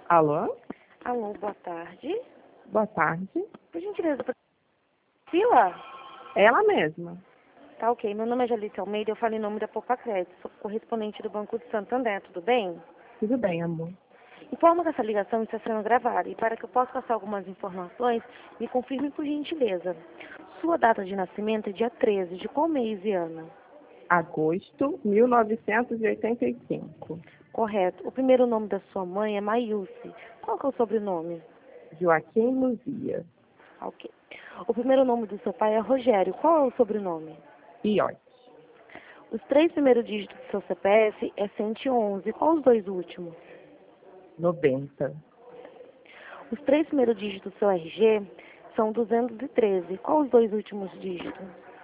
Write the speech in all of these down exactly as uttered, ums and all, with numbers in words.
Alô? Alô, boa tarde. Boa tarde. Por gentileza, Fila? Ela mesma. Tá ok. Meu nome é Jalice Almeida, eu falo em nome da Poupa Crédito, sou correspondente do Banco de Santander, tudo bem? Tudo bem, amor. Informo que essa ligação está sendo gravada e para que eu possa passar algumas informações, me confirme por gentileza. Sua data de nascimento é dia treze, de qual mês e ano? Agosto mil novecentos e oitenta e cinco. Correto. O primeiro nome da sua mãe é Maiúce. Qual que é o sobrenome? Joaquim Luzia. Ok. O primeiro nome do seu pai é Rogério. Qual é o sobrenome? Iote. Os três primeiros dígitos do seu C P F é cento e onze. Qual os dois últimos? noventa. Os três primeiros dígitos do seu R G são duzentos e treze. Qual os dois últimos dígitos?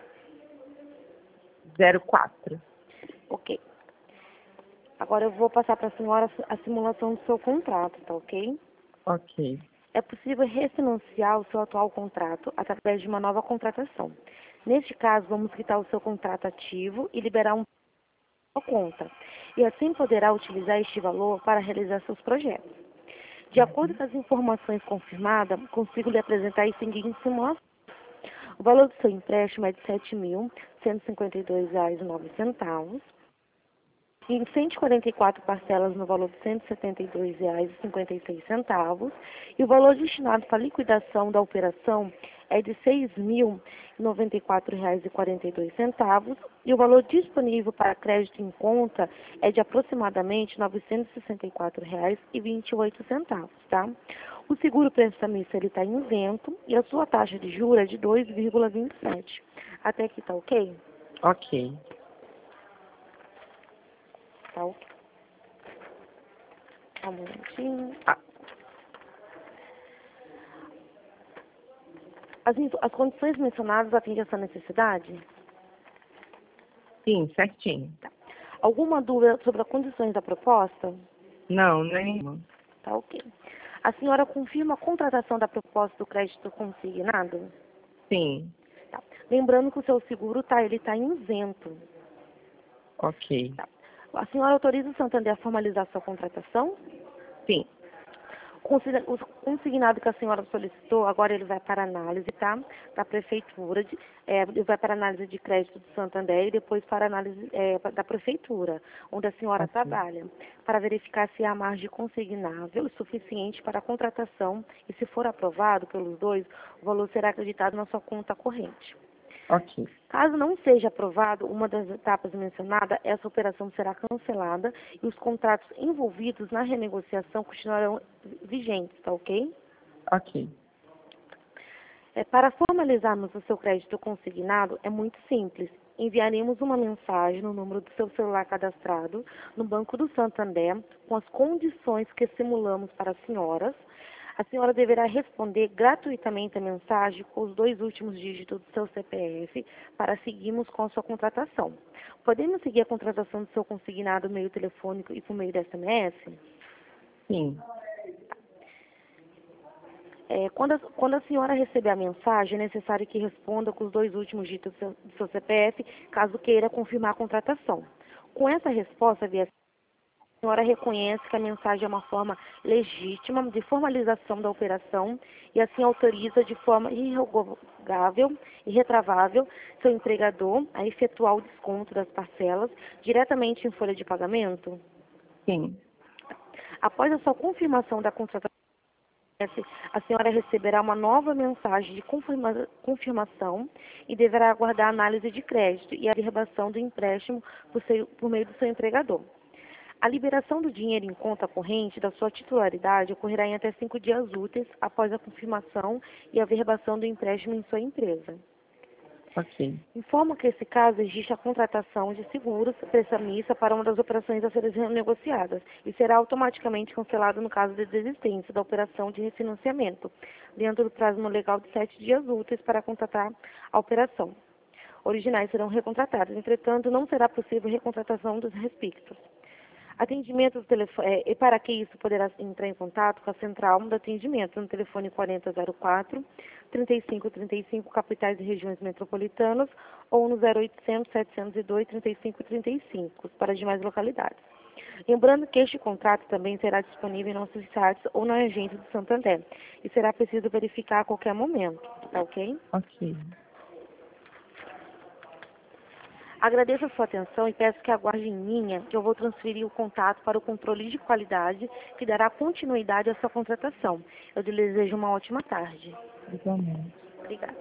zero quatro. Ok. Agora eu vou passar para a senhora a simulação do seu contrato, tá ok? Ok. É possível refinanciar o seu atual contrato através de uma nova contratação. Neste caso, vamos quitar o seu contrato ativo e liberar um conta. E assim poderá utilizar este valor para realizar seus projetos. De acordo com as informações confirmadas, consigo lhe apresentar as seguintes simulações. O valor do seu empréstimo é de sete mil cento e cinquenta e dois reais e nove centavos. Em cento e quarenta e quatro parcelas no valor de cento e setenta e dois reais e cinquenta e seis centavos, e o valor destinado para a liquidação da operação é de seis mil e noventa e quatro reais e quarenta e dois centavos, e o valor disponível para crédito em conta é de aproximadamente novecentos e sessenta e quatro reais e vinte e oito centavos, tá? O seguro prestamista ele está isento e a sua taxa de juros é de dois vírgula vinte e sete. Até aqui tá ok? Ok. Tá ok. Só um momentinho. Ah, As, info- as condições mencionadas atendem essa necessidade? sim, certinho. Alguma dúvida sobre as condições da proposta? Não, nenhuma. Tá ok. A senhora confirma a contratação da proposta do crédito consignado? Sim. Tá. Lembrando que o seu seguro tá, ele está isento. Ok. Tá. A senhora autoriza o Santander a formalizar sua contratação? Sim. Consigna- O consignado que a senhora solicitou, agora ele vai para análise, tá? Da prefeitura, de, é, ele vai para análise de crédito do Santander e depois para análise é, da prefeitura, onde a senhora Ok. trabalha, para verificar se há margem consignável suficiente para a contratação e, se for aprovado pelos dois, o valor será acreditado na sua conta corrente. Ok. Caso não seja aprovado uma das etapas mencionadas, essa operação será cancelada e os contratos envolvidos na renegociação continuarão vigentes, tá ok? Ok. É, para formalizarmos o seu crédito consignado, é muito simples. Enviaremos uma mensagem no número do seu celular cadastrado no Banco do Santander com as condições que simulamos para as senhoras. A senhora deverá responder gratuitamente a mensagem com os dois últimos dígitos do seu C P F para seguirmos com a sua contratação. Podemos seguir a contratação do seu consignado meio telefônico e por meio de S M S? Sim. É, quando, a, quando a senhora receber a mensagem, é necessário que responda com os dois últimos dígitos do seu, do seu C P F, caso queira confirmar a contratação. Com essa resposta, via a senhora reconhece que a mensagem é uma forma legítima de formalização da operação e assim autoriza de forma irrevogável e retravável seu empregador a efetuar o desconto das parcelas diretamente em folha de pagamento? Sim. Após a sua confirmação da contratação, a senhora receberá uma nova mensagem de confirma- confirmação e deverá aguardar a análise de crédito e a averbação do empréstimo por, seu- por meio do seu empregador. A liberação do dinheiro em conta corrente da sua titularidade ocorrerá em até cinco dias úteis após a confirmação e averbação do empréstimo em sua empresa. Ok. Informo que, nesse caso, existe a contratação de seguros prestamista para uma das operações a serem negociadas e será automaticamente cancelado no caso de desistência da operação de refinanciamento, dentro do prazo legal de sete dias úteis para contratar a operação. Originais serão recontratados, entretanto, não será possível recontratação dos respectivos. Atendimento do telefone, é, e para que isso poderá entrar em contato com a central de atendimento no telefone quarenta zero quatro, trinta e cinco trinta e cinco, capitais e regiões metropolitanas, ou no zero oitocentos, setecentos e dois, trinta e cinco trinta e cinco, para demais localidades. Lembrando que este contrato também será disponível em nossos sites ou na agência do Santander e será preciso verificar a qualquer momento, tá ok? Ok. Agradeço a sua atenção e peço que aguarde em linha que eu vou transferir o contato para o controle de qualidade que dará continuidade à sua contratação. Eu lhe desejo uma ótima tarde. Igualmente. Obrigada.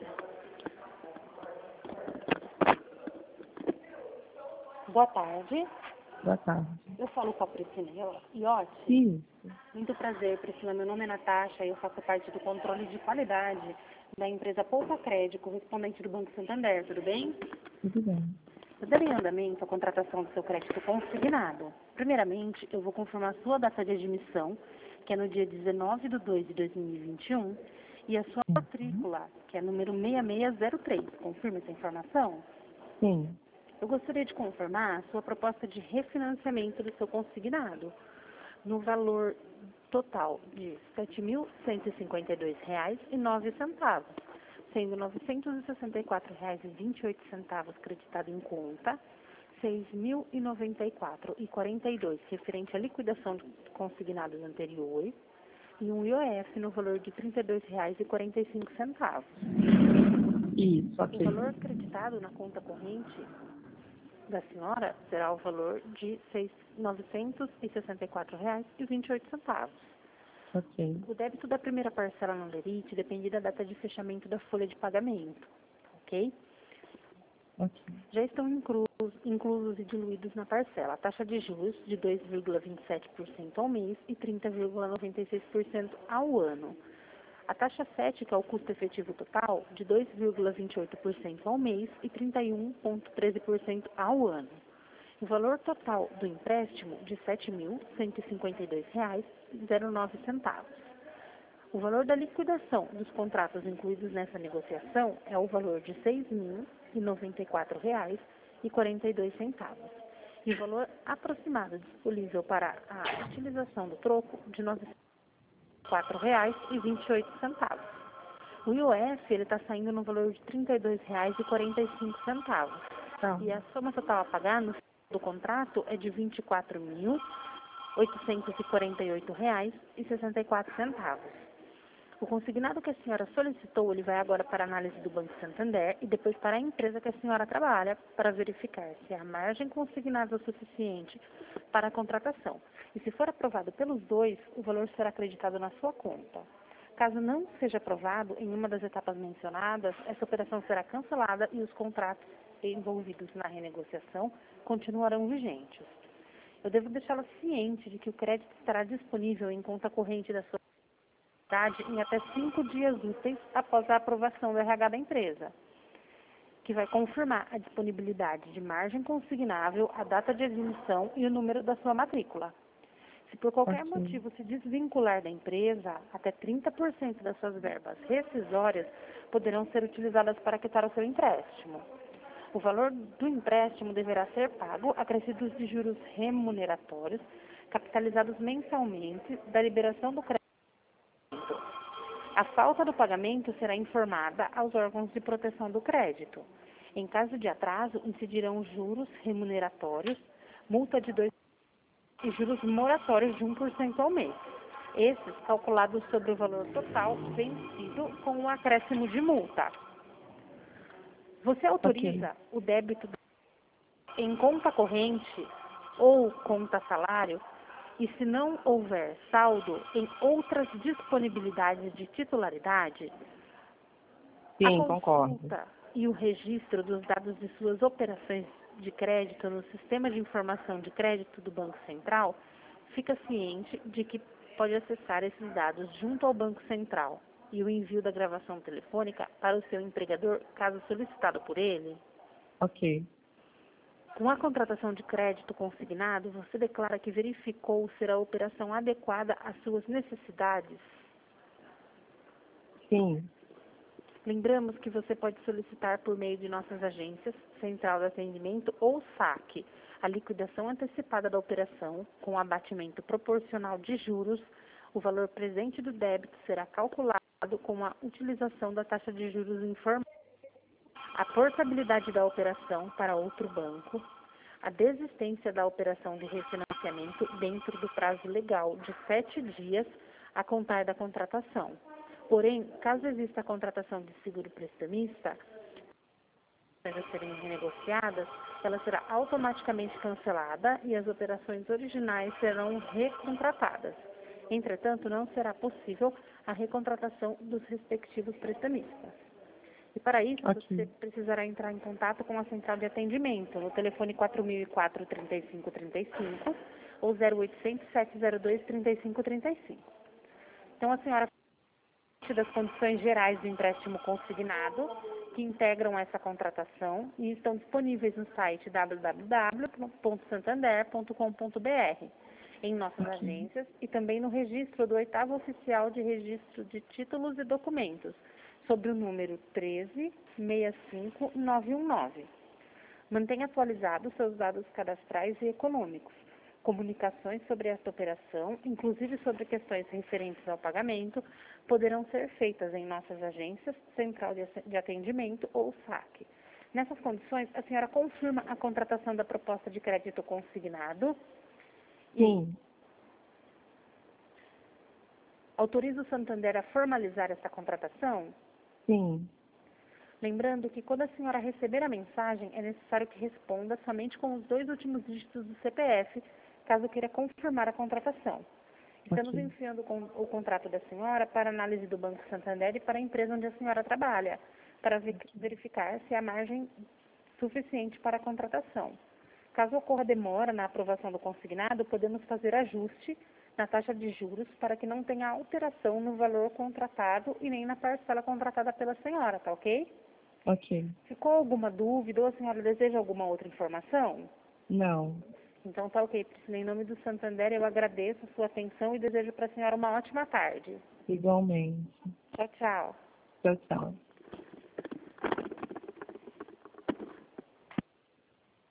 Boa tarde. Boa tarde. Eu falo com a Priscila Iotti. Isso. Muito prazer, Priscila. Meu nome é Natasha e eu faço parte do controle de qualidade da empresa Poupa Crédito, correspondente do Banco Santander. Tudo bem? Tudo bem. Eu darei andamento à contratação do seu crédito consignado. Primeiramente, eu vou confirmar sua data de admissão, que é no dia dezenove de dois de dois mil e vinte e um, e a sua matrícula, que é número seis seis zero três. Confirma essa informação? Sim. Eu gostaria de confirmar a sua proposta de refinanciamento do seu consignado, no valor total de sete mil cento e cinquenta e dois reais e nove centavos, sendo novecentos e sessenta e quatro reais e vinte e oito centavos creditado em conta, seis mil e noventa e quatro reais e quarenta e dois centavos referente à liquidação de consignados anteriores e um I O F no valor de trinta e dois reais e quarenta e cinco centavos. Isso, O ok. valor acreditado na conta corrente da senhora será o valor de novecentos e sessenta e quatro reais e vinte e oito centavos. Ok. O débito da primeira parcela no Lerite depende da data de fechamento da folha de pagamento, ok? Ok. Já estão inclusos, inclusos e diluídos na parcela a taxa de juros de dois vírgula vinte e sete por cento ao mês e trinta vírgula noventa e seis por cento ao ano. A taxa sete, que é o custo efetivo total, de dois vírgula vinte e oito por cento ao mês e trinta e um vírgula treze por cento ao ano. O valor total do empréstimo de sete mil cento e cinquenta e dois reais e zero nove centavos. O valor da liquidação dos contratos incluídos nessa negociação é o valor de seis mil e noventa e quatro reais e quarenta e dois centavos. E o valor aproximado disponível para a utilização do troco de novecentos e quatro reais e vinte e oito centavos. O I O F ele está saindo no valor de trinta e dois reais e quarenta e cinco centavos. Tá. E a soma total a pagar no final do contrato é de vinte e quatro mil oitocentos e quarenta e oito reais e sessenta e quatro centavos. O consignado que a senhora solicitou, ele vai agora para a análise do Banco Santander e depois para a empresa que a senhora trabalha para verificar se a margem consignada é suficiente para a contratação. E se for aprovado pelos dois, o valor será acreditado na sua conta. Caso não seja aprovado em uma das etapas mencionadas, essa operação será cancelada e os contratos envolvidos na renegociação continuarão vigentes. Eu devo deixá-la ciente de que o crédito estará disponível em conta corrente da sua em até cinco dias úteis após a aprovação do R H da empresa, que vai confirmar a disponibilidade de margem consignável, a data de admissão e o número da sua matrícula. Se por qualquer Ok. motivo se desvincular da empresa, até trinta por cento das suas verbas rescisórias poderão ser utilizadas para quitar o seu empréstimo. O valor do empréstimo deverá ser pago acrescidos de juros remuneratórios, capitalizados mensalmente da liberação do crédito. A falta do pagamento será informada aos órgãos de proteção do crédito. Em caso de atraso, incidirão juros remuneratórios, multa de dois por cento e juros moratórios de um por cento ao mês. Esses calculados sobre o valor total vencido com o acréscimo de multa. Você autoriza Ok. o débito em conta corrente ou conta salário? E se não houver saldo em outras disponibilidades de titularidade, Sim, a concordo. consulta e o registro dos dados de suas operações de crédito no Sistema de Informação de Crédito do Banco Central, fica ciente de que pode acessar esses dados junto ao Banco Central e o envio da gravação telefônica para o seu empregador, caso solicitado por ele. Ok. Com a contratação de crédito consignado, você declara que verificou ser a operação adequada às suas necessidades? Sim. Lembramos que você pode solicitar por meio de nossas agências, Central de Atendimento ou saque, a liquidação antecipada da operação com abatimento proporcional de juros. O valor presente do débito será calculado com a utilização da taxa de juros informada. A portabilidade da operação para outro banco, a desistência da operação de refinanciamento dentro do prazo legal de sete dias a contar da contratação. Porém, caso exista a contratação de seguro prestamista, a serem renegociadas, ela será automaticamente cancelada e as operações originais serão recontratadas. Entretanto, não será possível a recontratação dos respectivos prestamistas. E para isso, Ok. você precisará entrar em contato com a central de atendimento no telefone quatro mil e quatro, trinta e cinco trinta e cinco ou zero oitocentos, sete zero dois, trinta e cinco trinta e cinco. Então, a senhora das condições gerais do empréstimo consignado que integram essa contratação e estão disponíveis no site w w w ponto santander ponto com ponto b r, em nossas Ok. agências e também no registro do oitavo oficial de registro de títulos e documentos, sobre o número treze seis cinco nove um nove. Mantenha atualizados seus dados cadastrais e econômicos. Comunicações sobre esta operação, inclusive sobre questões referentes ao pagamento, poderão ser feitas em nossas agências, central de atendimento ou saque. Nessas condições, a senhora confirma a contratação da proposta de crédito consignado e Sim. autoriza o Santander a formalizar essa contratação? Sim. Lembrando que quando a senhora receber a mensagem, é necessário que responda somente com os dois últimos dígitos do C P F, caso queira confirmar a contratação. Estamos Ok. enviando o contrato da senhora para análise do Banco Santander e para a empresa onde a senhora trabalha, para verificar se há margem suficiente para a contratação. Caso ocorra demora na aprovação do consignado, podemos fazer ajuste na taxa de juros para que não tenha alteração no valor contratado e nem na parcela contratada pela senhora, tá ok? Ok. Ficou alguma dúvida ou a senhora deseja alguma outra informação? Não. Então tá ok, Priscila. Em nome do Santander, eu agradeço a sua atenção e desejo para a senhora uma ótima tarde. Igualmente. Tchau, tchau. Tchau, tchau.